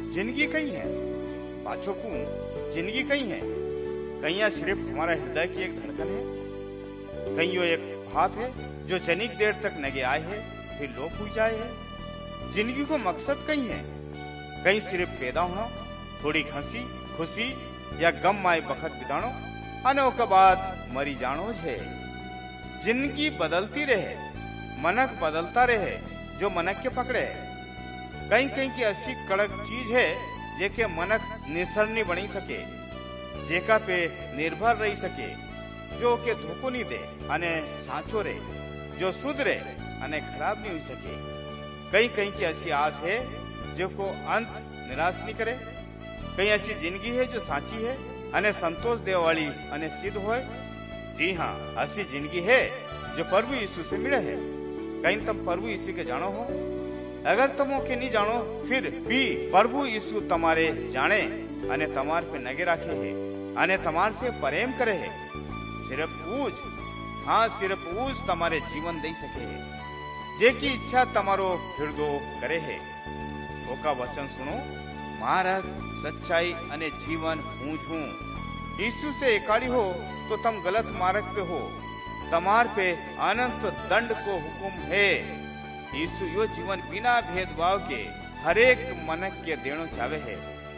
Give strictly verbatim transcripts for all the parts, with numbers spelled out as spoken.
जिंदगी कहीं है, पाछो को जिंदगी कहीं है। कहीं यह सिर्फ हमारा हृदय की एक धड़कन है, कहीं यो एक भाव है जो जनिक देर तक नगे आए है फिर लोप हो जाए है। जिंदगी को मकसद कहीं है, कहीं सिर्फ पैदा होना, थोड़ी हंसी खुशी या गम माए बखत बितानो अने के बाद मरी जानो है। जिंदगी बदलती रहे, मनक बदलता रहे जो मनक के पकड़े है। कहीं कहीं की ऐसी कड़क चीज है जेके मनक निसरनी बनी सके, जेका पे निर्भर रही सके, जो के धोखो नहीं दे अने साचो रे, जो शुद्ध रे अने खराब नहीं हो सके। कहीं कहीं की ऐसी आस है जो को अंत निराश नहीं करे। कहीं ऐसी जिंदगी है जो साची है अने संतोष दे वाली अने सिद्ध होए। जी हाँ, ऐसी जिंदगी है जो प्रभु यीशु से मिले है। कहीं तुम प्रभु यीशु के जानो हो, अगर तुम ओके नहीं जानो फिर भी प्रभु यीशु तुम्हारे जाने अने तमार पे नगे राखे है अने तमार से प्रेम करे है। सिर्फ ऊज, हाँ सिर्फ ऊज तुम्हारे जीवन दे सके है जेकी इच्छा तमारो हृदय करे है। ओका वचन सुनो, मार्ग सच्चाई अने जीवन हूँ हूँ। यीशु से एकाड़ी हो तो तुम गलत मार्ग पे हो, तमार पे अनंत दंड को हुक्म है। यीशु यो जीवन बिना भेदभाव के हरेक मनक के देनो चाहे है।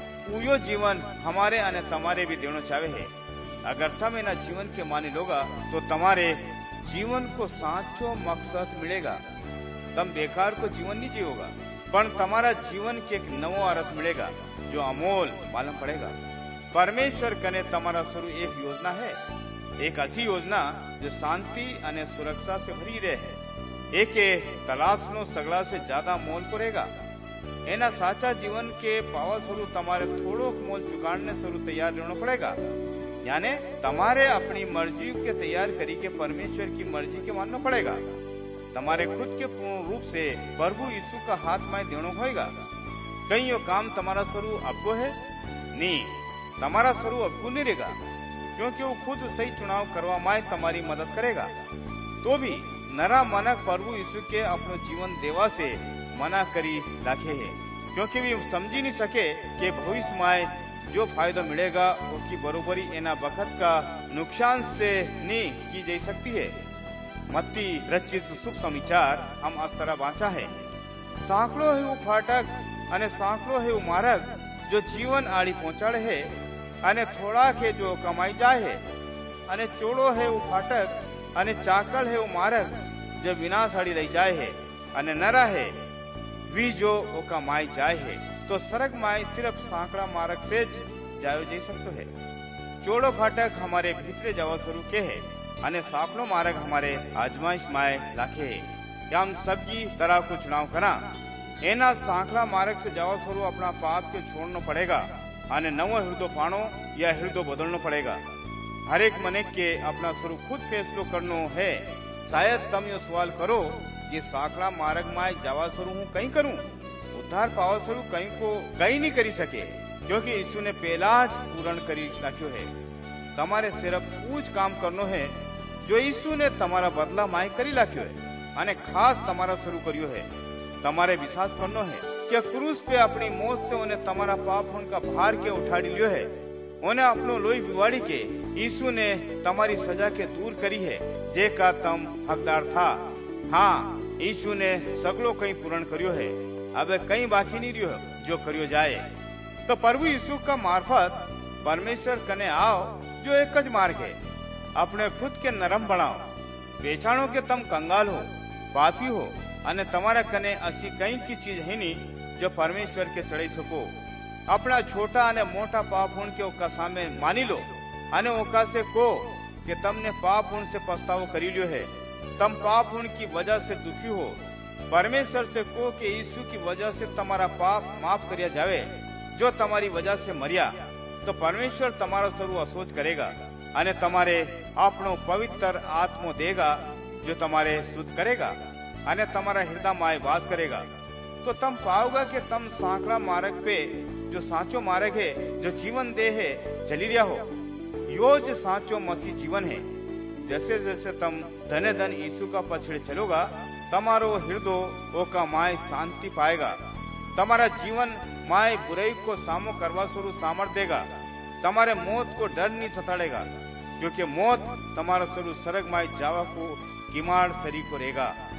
यो जीवन हमारे अने तमारे भी देनो चाहे है। अगर तुम इना जीवन के मानी लोगा तो तुम्हारे जीवन को साचो मकसद मिलेगा। तुम बेकार को जीवन नहीं जियोगा, पर तुम्हारा जीवन के एक नवो अर्थ मिलेगा जो अमोल मालूम पड़ेगा। परमेश्वर कने तुम्हारा शुरू एक योजना है, एक ऐसी योजना जो शांति अने सुरक्षा से भरी रहे। एक तलाशनो सगड़ा से ज्यादा मोल पड़ेगा। एना साचा जीवन के पावा शुरू तुम्हारे थोड़ो मोल चुकाने शुरू तैयार रहना पड़ेगा। यानी तुम्हारे अपनी मर्जी के तैयार करी के परमेश्वर की मर्जी के मानना पड़ेगा। तुम्हारे खुद के पूर्ण रूप से प्रभु यीशु का हाथ में देना होगा। कहीं यो काम तुम्हारा शुरू अबको है नहीं, तुम्हारा शुरू अबको नहीं रहेगा, क्योंकि वो खुद सही चुनाव करवा में तुम्हारी मदद करेगा। तो भी नरा मनक प्रभु यीशु के अपनो जीवन देवा से मना करी रखे है, क्योंकि वे समझी नहीं सके कि भविष्य में जो फायदा मिलेगा उसकी बरोबरी एना बखत का नुकसान से नहीं की जा सकती है। मत्ती रचित शुभ समाचार हम इस तरह बांचा है, सांकड़ो है वो फाटक अने सांकड़ो है वो मार्ग जो जीवन आड़ी पहुंचाड़े है, अने थोड़ा के जो कमाई जाए है, अने चोड़ो है वो फाटक अने चाकल है वो मार्ग जो विनाश आड़ी लई जाए है, अने नरा है वी जो ओका माई जाए है। तो सरग माई सिर्फ सांकड़ा मार्ग से जायो जा सकते है। चोड़ो फाटक हमारे भीतरे जावा शुरू के है अने सांकड़ो मार्ग हमारे आजमाइश माए लाखे है। क्या हम सबकी तरह को चुनाव करा? एना सांकड़ा मार्ग से जावा शुरू अपना पाप के छोड़ना पड़ेगा अने नवो हृदय पानो या हृदय बदलना पड़ेगा। हर एक मने के अपना शुरू खुद फैसलो करनो है। शायद तुम यो सवाल करो कि सांकड़ा मार्ग में जावा शुरू हूँ कहीं करूँ, उद्धार पावा शुरू कहीं को कहीं नहीं करी सके, क्योंकि यीशु ने पहला पूर्ण करी रखियो है। तुम्हारे सिर्फ कुछ काम करनो है जो यीशु ने तुम्हारा बदला माय करी रखियो है, अने खास तुम्हारा शुरू करियो है। तुम्हारे विश्वास करनो है कि क्रूस पे अपनी मौत से उन्हें तुम्हारा पाप उनका भार के उठाड़ी लियो है। उन्हें अपनो लोई बिवाड़ी के यीशु ने तुम्हारी सजा के दूर करी है, जे का तुम हकदार था। हाँ, यीशु ने सगलो कहीं पूर्ण करियो है, अब कहीं बाकी नहीं रियो जो करियो जाए। तो प्रभु यीशु का मार्फत परमेश्वर कने आओ जो एक ज मार्ग है। अपने खुद के नरम बनाओ, पहचानो के तुम कंगाल हो, पापी हो, अने तुम्हारा कने ऐसी कहीं की चीज है नहीं जो परमेश्वर के चढ़ी सको। अपना छोटा अने मोटा पाप होने के ओका सामे मानी लो अने ओका से को कि तुमने पाप होने से पछतावो करी लियो है। तुम पाप होने की वजह से दुखी हो, परमेश्वर से को कि यीशु की वजह से तुम्हारा पाप माफ करिया जावे जो तुम्हारी वजह से मरिया। तो परमेश्वर तुम्हारा स्वरूप असोच करेगा अने तुम्हारे अपनो पवित्र आत्मा देगा जो तुम्हारे शुद्ध करेगा अने तुम्हारा हृदय माय वास करेगा। तो तुम पाओगा कि तुम सांकड़ा मार्ग पे जो साचो मार्ग है, जो जीवन दे है, चली रिया हो। यो जो साचो मसीह जीवन है। जैसे जैसे तुम धने धन यीशु का पछड़े चलोगा, तुम्हारो हृदय ओका माय शांति पाएगा। તમારા જીવન માય बुराई को सामो करवा स्वरूप सामर्थ देगा। तुम्हारे मौत को डर नहीं सताड़ेगा, क्योंकि मौत तुम्हारा स्वरूप सरग माय जावा को किमाड़ सरी को रहेगा।